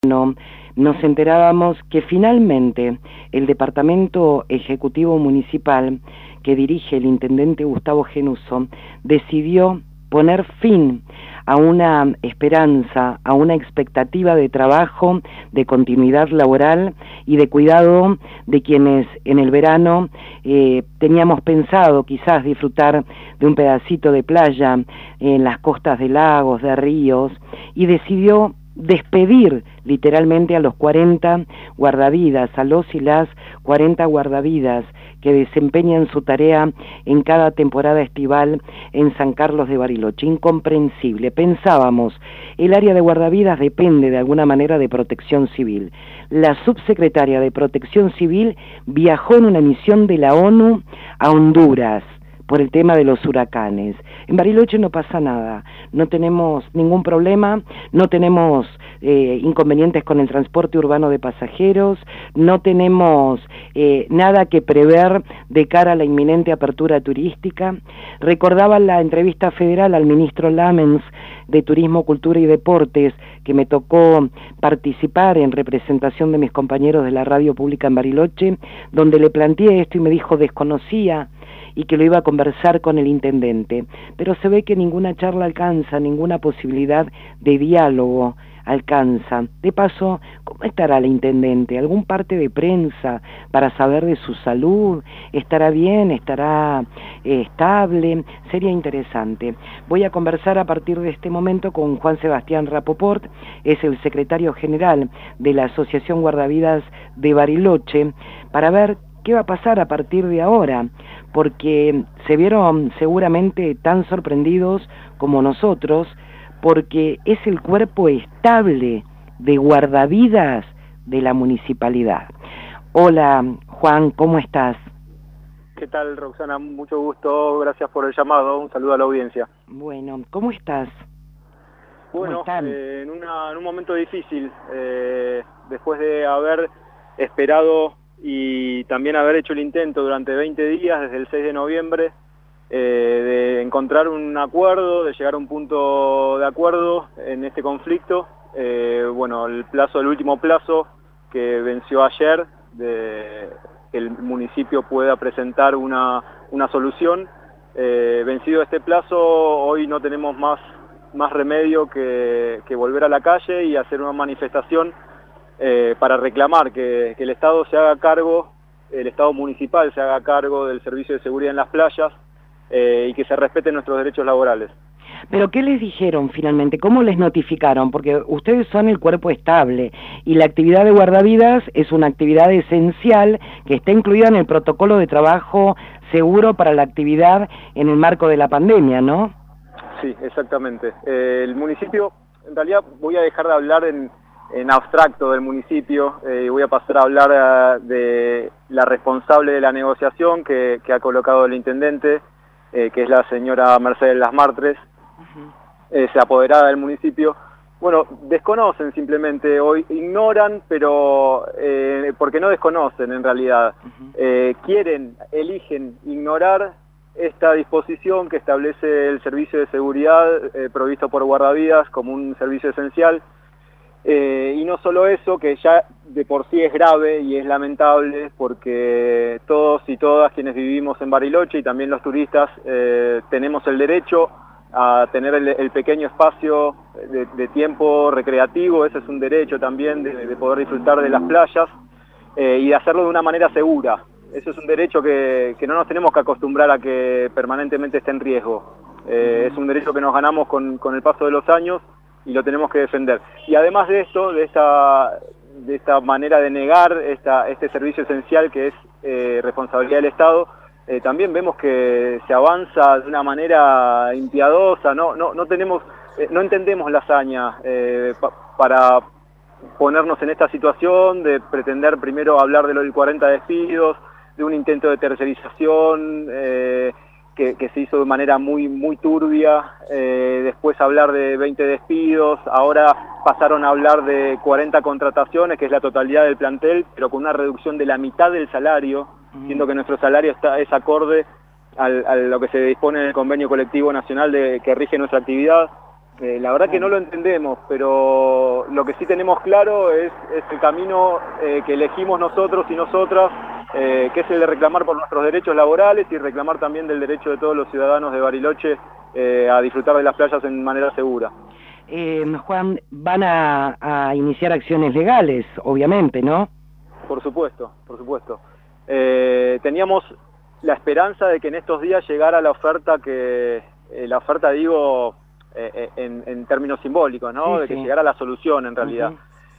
No, nos enterábamos que finalmente el Departamento Ejecutivo Municipal que dirige el intendente Gustavo Genuso decidió poner fin a una esperanza, a una expectativa de trabajo, de continuidad laboral y de cuidado de quienes en el verano teníamos pensado quizás disfrutar de un pedacito de playa en las costas de lagos, de ríos, y decidió despedir literalmente a los 40 guardavidas, a los y las 40 guardavidas que desempeñan su tarea en cada temporada estival en San Carlos de Bariloche. Incomprensible. Pensábamos, el área de guardavidas depende de alguna manera de Protección Civil. La subsecretaria de Protección Civil viajó en una misión de la ONU a Honduras por el tema de los huracanes. En Bariloche no pasa nada, no tenemos ningún problema, no tenemos inconvenientes con el transporte urbano de pasajeros, no tenemos nada que prever de cara a la inminente apertura turística. Recordaba la entrevista federal al ministro Lamens de Turismo, Cultura y Deportes, que me tocó participar en representación de mis compañeros de la radio pública en Bariloche, donde le planteé esto y me dijo desconocía y que lo iba a conversar con el intendente, pero se ve que ninguna charla alcanza, ninguna posibilidad de diálogo alcanza. De paso, ¿cómo estará el intendente? ¿Algún parte de prensa para saber de su salud? ¿Estará bien? ¿Estará estable? Sería interesante. Voy a conversar a partir de este momento con Juan Sebastián Rapoport, es el secretario general de la Asociación Guardavidas de Bariloche, para ver qué va a pasar a partir de ahora, porque se vieron seguramente tan sorprendidos como nosotros, porque es el cuerpo estable de guardavidas de la municipalidad. Hola, Juan, ¿cómo estás? ¿Qué tal, Roxana? Mucho gusto, gracias por el llamado, un saludo a la audiencia. Bueno, ¿cómo estás? Bueno, en un momento difícil, después de haber esperado y también haber hecho el intento durante 20 días, desde el 6 de noviembre, de encontrar un acuerdo, de llegar a un punto de acuerdo en este conflicto. Bueno, el último plazo que venció ayer, de que el municipio pueda presentar una solución. Vencido este plazo, hoy no tenemos más remedio que volver a la calle y hacer una manifestación para reclamar que el Estado se haga cargo, el Estado municipal se haga cargo del servicio de seguridad en las playas y que se respeten nuestros derechos laborales. ¿Pero qué les dijeron finalmente? ¿Cómo les notificaron? Porque ustedes son el cuerpo estable y la actividad de guardavidas es una actividad esencial que está incluida en el protocolo de trabajo seguro para la actividad en el marco de la pandemia, ¿no? Sí, exactamente. El municipio, en realidad voy a dejar de hablar en abstracto del municipio y voy a pasar a hablar de la responsable de la negociación que ha colocado el intendente, que es la señora Mercedes Las Martres, es apoderada del municipio. Bueno, desconocen simplemente, hoy ignoran, pero porque no desconocen en realidad. Eligen ignorar esta disposición que establece el servicio de seguridad provisto por guardavidas como un servicio esencial. Y no solo eso, que ya de por sí es grave y es lamentable, porque todos y todas quienes vivimos en Bariloche y también los turistas tenemos el derecho a tener el pequeño espacio de tiempo recreativo. Ese es un derecho también de poder disfrutar de las playas y de hacerlo de una manera segura. Eso es un derecho que no nos tenemos que acostumbrar a que permanentemente esté en riesgo. Es un derecho que nos ganamos con el paso de los años y lo tenemos que defender. Y además de esto, de esta manera de negar este servicio esencial que es responsabilidad del Estado, también vemos que se avanza de una manera impiadosa. No entendemos la hazaña para ponernos en esta situación de pretender primero hablar de lo del 40 despidos, de un intento de tercerización que se hizo de manera muy turbia, después hablar de 20 despidos, ahora pasaron a hablar de 40 contrataciones, que es la totalidad del plantel, pero con una reducción de la mitad del salario, siendo que nuestro salario es acorde a lo que se dispone en el convenio colectivo nacional que rige nuestra actividad. La verdad que no lo entendemos, pero lo que sí tenemos claro es el camino que elegimos nosotros y nosotras, que es el de reclamar por nuestros derechos laborales y reclamar también del derecho de todos los ciudadanos de Bariloche a disfrutar de las playas en manera segura. Juan, van a iniciar acciones legales, obviamente, ¿no? Por supuesto, por supuesto. Teníamos la esperanza de que en estos días llegara la oferta digo, en términos simbólicos, ¿no? Sí, de que sí. llegara la solución en realidad.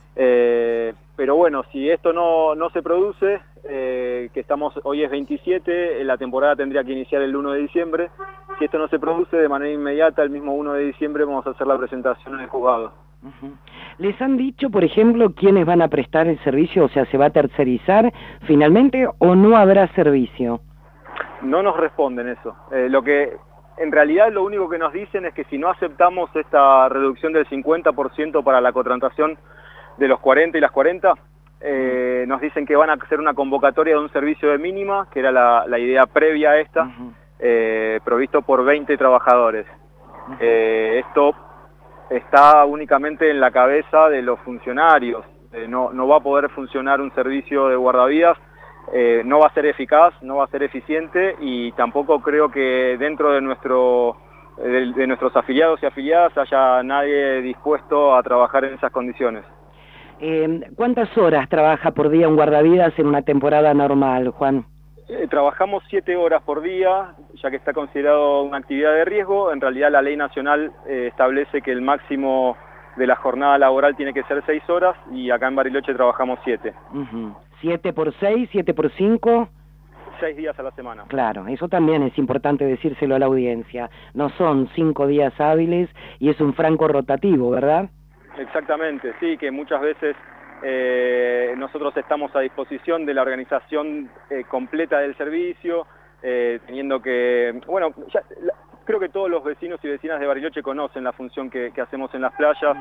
Pero bueno, si esto no se produce, que hoy es 27, la temporada tendría que iniciar el 1 de diciembre, si esto no se produce de manera inmediata, el mismo 1 de diciembre vamos a hacer la presentación en el juzgado. ¿Les han dicho, por ejemplo, quiénes van a prestar el servicio? O sea, ¿se va a tercerizar finalmente o no habrá servicio? No nos responden eso. En realidad lo único que nos dicen es que si no aceptamos esta reducción del 50% para la contratación de los 40 y las 40, nos dicen que van a hacer una convocatoria de un servicio de mínima, que era la idea previa a esta, provisto por 20 trabajadores. Esto está únicamente en la cabeza de los funcionarios. No va a poder funcionar un servicio de guardavidas, no va a ser eficaz, no va a ser eficiente y tampoco creo que dentro de nuestros afiliados y afiliadas haya nadie dispuesto a trabajar en esas condiciones. ¿Cuántas horas trabaja por día un guardavidas en una temporada normal, Juan? Trabajamos 7 horas por día, ya que está considerado una actividad de riesgo. En realidad la ley nacional establece que el máximo de la jornada laboral tiene que ser 6 horas y acá en Bariloche trabajamos 7. 7 por 6, 7 por 5... 6 días a la semana. Claro, eso también es importante decírselo a la audiencia. No son 5 días hábiles y es un franco rotativo, ¿verdad? Exactamente, sí, que muchas veces nosotros estamos a disposición de la organización completa del servicio, teniendo que... Bueno, creo que todos los vecinos y vecinas de Bariloche conocen la función que hacemos en las playas,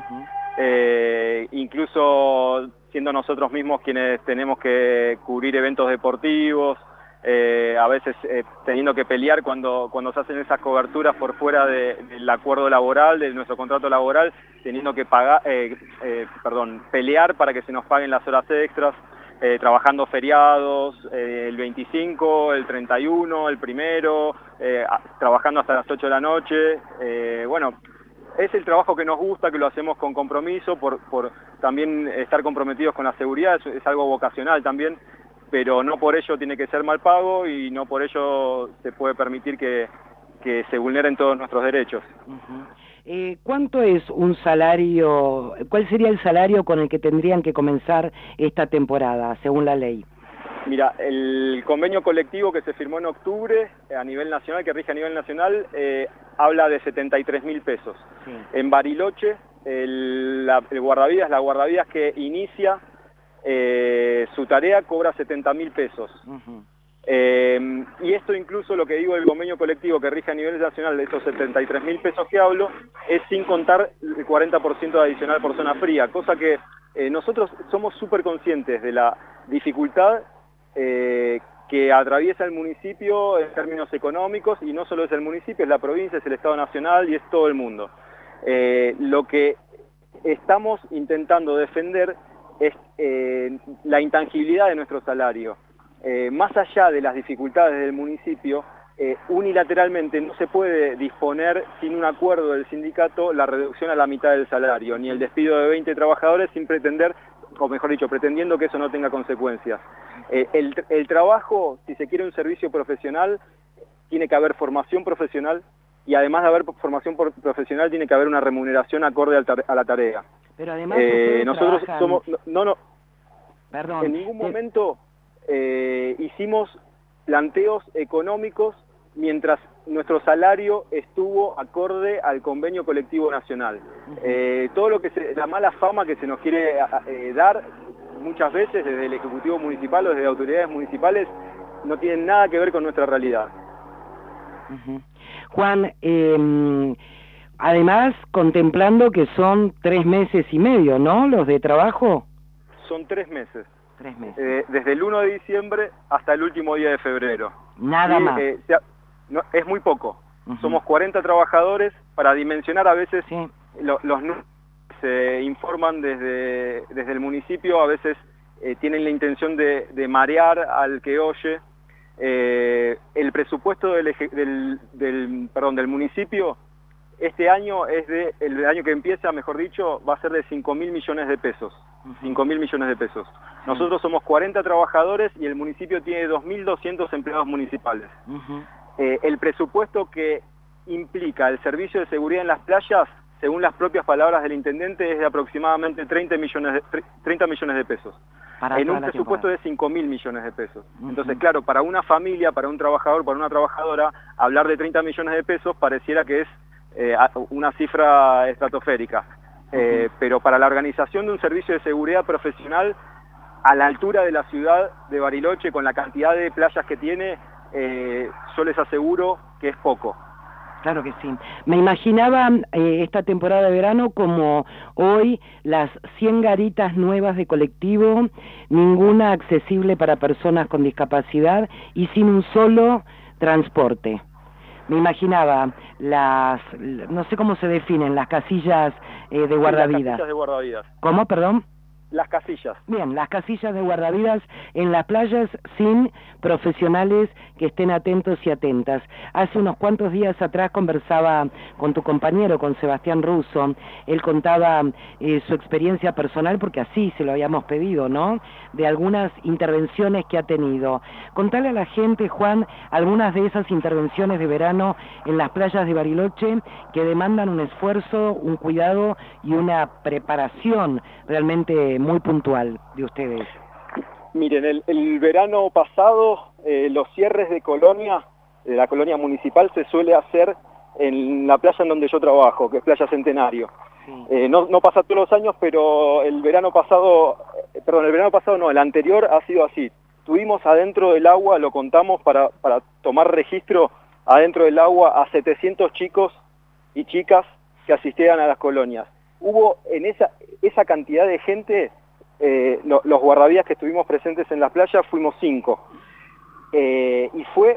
incluso siendo nosotros mismos quienes tenemos que cubrir eventos deportivos, a veces teniendo que pelear cuando se hacen esas coberturas por fuera del acuerdo laboral, de nuestro contrato laboral, teniendo que pelear para que se nos paguen las horas extras, trabajando feriados, el 25, el 31, el 1, trabajando hasta las 8 de la noche. Bueno, es el trabajo que nos gusta, que lo hacemos con compromiso, por también estar comprometidos con la seguridad, es algo vocacional también, pero no por ello tiene que ser mal pago y no por ello se puede permitir que se vulneren todos nuestros derechos. ¿Cuánto es un salario, cuál sería el salario con el que tendrían que comenzar esta temporada, según la ley? Mira, el convenio colectivo que se firmó en octubre a nivel nacional, que rige a nivel nacional, habla de 73.000 pesos. Sí. En Bariloche, la guardavidas que inicia su tarea cobra 70.000 pesos. Y esto incluso lo que digo del convenio colectivo que rige a nivel nacional, de esos 73.000 pesos que hablo, es sin contar el 40% de adicional por zona fría, cosa que nosotros somos súper conscientes de la dificultad que atraviesa el municipio en términos económicos, y no solo es el municipio, es la provincia, es el Estado Nacional y es todo el mundo. Lo que estamos intentando defender es la intangibilidad de nuestro salario. Más allá de las dificultades del municipio, unilateralmente no se puede disponer sin un acuerdo del sindicato la reducción a la mitad del salario, ni el despido de 20 trabajadores sin pretender, o mejor dicho, pretendiendo que eso no tenga consecuencias. El trabajo, si se quiere un servicio profesional, tiene que haber formación profesional, y además de haber formación profesional tiene que haber una remuneración acorde a la tarea. Pero además nosotros trabajan... somos... Perdón. En ningún momento hicimos planteos económicos mientras nuestro salario estuvo acorde al convenio colectivo nacional. Todo lo que la mala fama que se nos quiere dar muchas veces desde el Ejecutivo Municipal o desde autoridades municipales no tienen nada que ver con nuestra realidad. Juan, además contemplando que son 3 meses y medio, ¿no?, los de trabajo. Son 3 meses. 3 meses. Desde el 1 de diciembre hasta el último día de febrero. Nada más. Es muy poco. Somos 40 trabajadores, para dimensionar a veces los números se informan desde el municipio, a veces tienen la intención de marear al que oye. El presupuesto del municipio este año el año que empieza, mejor dicho, va a ser de 5.000 millones de pesos. 5.000 millones de pesos. Nosotros somos 40 trabajadores y el municipio tiene 2.200 empleados municipales. El presupuesto que implica el servicio de seguridad en las playas, según las propias palabras del intendente, es de aproximadamente 30 millones de pesos. En un presupuesto de 5.000 millones de pesos. Entonces, claro, para una familia, para un trabajador, para una trabajadora, hablar de 30 millones de pesos pareciera que es una cifra estratosférica. Pero para la organización de un servicio de seguridad profesional a la altura de la ciudad de Bariloche, con la cantidad de playas que tiene, yo les aseguro que es poco. Claro que sí. Me imaginaba esta temporada de verano como hoy las 100 garitas nuevas de colectivo, ninguna accesible para personas con discapacidad y sin un solo transporte. Me imaginaba no sé cómo se definen, las casillas de guardavidas. Las casillas de guardavidas. ¿Cómo, perdón? Las casillas. Bien, las casillas de guardavidas en las playas sin profesionales que estén atentos y atentas. Hace unos cuantos días atrás conversaba con tu compañero, con Sebastián Russo. Él contaba su experiencia personal, porque así se lo habíamos pedido, ¿no? De algunas intervenciones que ha tenido. Contale a la gente, Juan, algunas de esas intervenciones de verano en las playas de Bariloche que demandan un esfuerzo, un cuidado y una preparación realmente muy puntual de ustedes. Miren, el verano pasado los cierres de la colonia municipal se suele hacer en la playa en donde yo trabajo, que es Playa Centenario. Sí. No pasa todos los años, pero el anterior ha sido así. Tuvimos adentro del agua, lo contamos para tomar registro, adentro del agua a 700 chicos y chicas que asistían a las colonias. Hubo en esa cantidad de gente, los guardavidas que estuvimos presentes en las playas fuimos 5. Y fue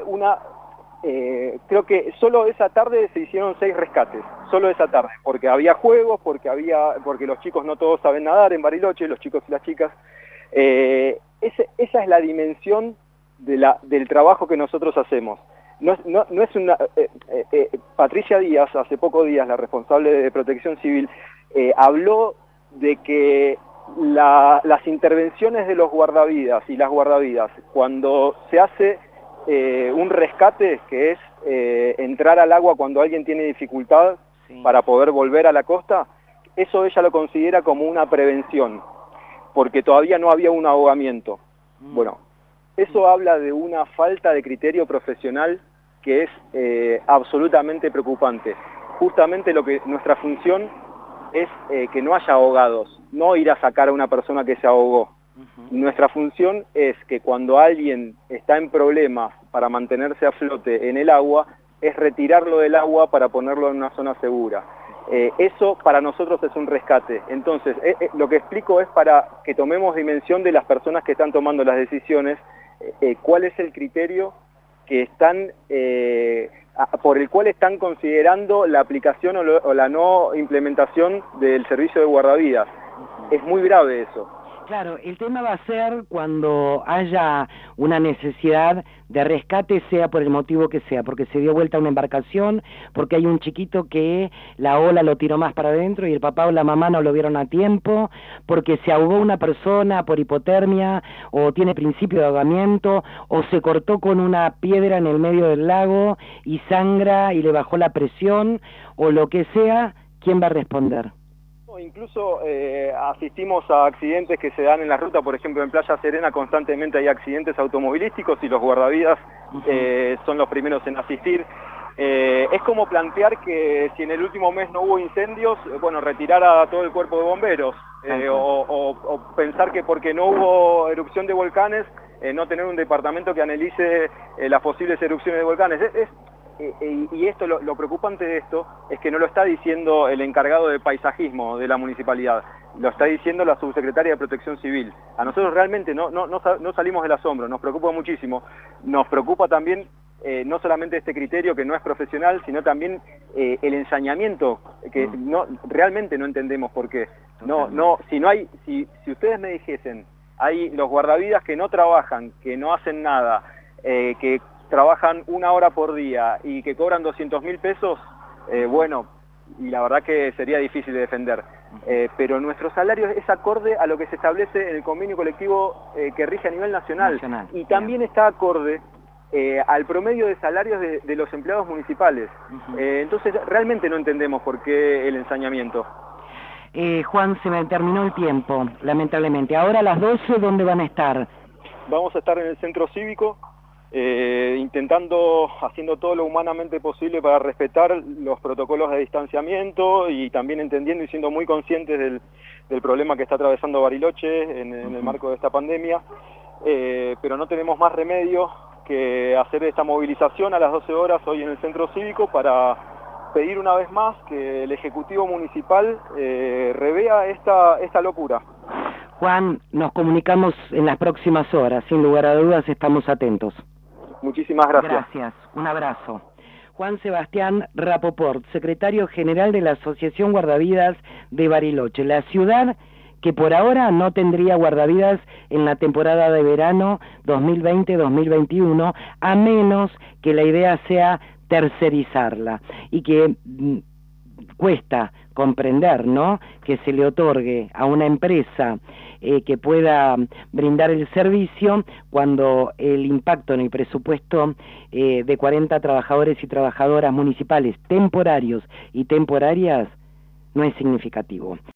creo que solo esa tarde se hicieron 6 rescates, solo esa tarde, porque había juegos, porque los chicos no todos saben nadar en Bariloche, los chicos y las chicas. Esa es la dimensión del trabajo que nosotros hacemos. No es una... Patricia Díaz, hace pocos días, la responsable de Protección Civil, habló de que las intervenciones de los guardavidas y las guardavidas, cuando se hace un rescate, que es entrar al agua cuando alguien tiene dificultad para poder volver a la costa, eso ella lo considera como una prevención, porque todavía no había un ahogamiento. Bueno, eso habla de una falta de criterio profesional que es absolutamente preocupante. Justamente nuestra función es que no haya ahogados, no ir a sacar a una persona que se ahogó. Nuestra función es que cuando alguien está en problemas para mantenerse a flote en el agua, es retirarlo del agua para ponerlo en una zona segura. Eso para nosotros es un rescate. Entonces, lo que explico es para que tomemos dimensión de las personas que están tomando las decisiones, cuál es el criterio que están... por el cual están considerando la aplicación o la no implementación del servicio de guardavidas. Es muy grave eso. Claro, el tema va a ser cuando haya una necesidad de rescate, sea por el motivo que sea, porque se dio vuelta una embarcación, porque hay un chiquito que la ola lo tiró más para adentro y el papá o la mamá no lo vieron a tiempo, porque se ahogó una persona por hipotermia, o tiene principio de ahogamiento, o se cortó con una piedra en el medio del lago y sangra y le bajó la presión, o lo que sea, ¿quién va a responder? Incluso asistimos a accidentes que se dan en la ruta, por ejemplo en Playa Serena constantemente hay accidentes automovilísticos y los guardavidas son los primeros en asistir. Es como plantear que si en el último mes no hubo incendios, bueno, retirar a todo el cuerpo de bomberos, o pensar que porque no hubo erupción de volcanes, no tener un departamento que analice las posibles erupciones de volcanes. Y esto, lo preocupante de esto es que no lo está diciendo el encargado de paisajismo de la municipalidad, lo está diciendo la subsecretaria de Protección Civil. A nosotros realmente no salimos del asombro, nos preocupa muchísimo. Nos preocupa también no solamente este criterio que no es profesional, sino también el ensañamiento, que realmente no entendemos por qué. Si ustedes me dijesen, hay los guardavidas que no trabajan, que no hacen nada, que trabajan 1 hora por día y que cobran 200.000 pesos, bueno, y la verdad que sería difícil de defender. Pero nuestro salario es acorde a lo que se establece en el convenio colectivo que rige a nivel nacional. Y también está acorde al promedio de salarios de los empleados municipales. Entonces realmente no entendemos por qué el ensañamiento. Juan, se me terminó el tiempo, lamentablemente. Ahora a las 12, ¿dónde van a estar? Vamos a estar en el centro cívico, haciendo todo lo humanamente posible para respetar los protocolos de distanciamiento y también entendiendo y siendo muy conscientes del problema que está atravesando Bariloche en el marco de esta pandemia. Pero no tenemos más remedio que hacer esta movilización a las 12 horas hoy en el centro cívico para pedir una vez más que el Ejecutivo Municipal revea esta locura. Juan, nos comunicamos en las próximas horas, sin lugar a dudas estamos atentos. Muchísimas gracias. Gracias, un abrazo. Juan Sebastián Rapoport, secretario general de la Asociación Guardavidas de Bariloche, la ciudad que por ahora no tendría guardavidas en la temporada de verano 2020-2021, a menos que la idea sea tercerizarla, y que cuesta comprender, ¿no?, que se le otorgue a una empresa que pueda brindar el servicio cuando el impacto en el presupuesto de 40 trabajadores y trabajadoras municipales temporarios y temporarias no es significativo.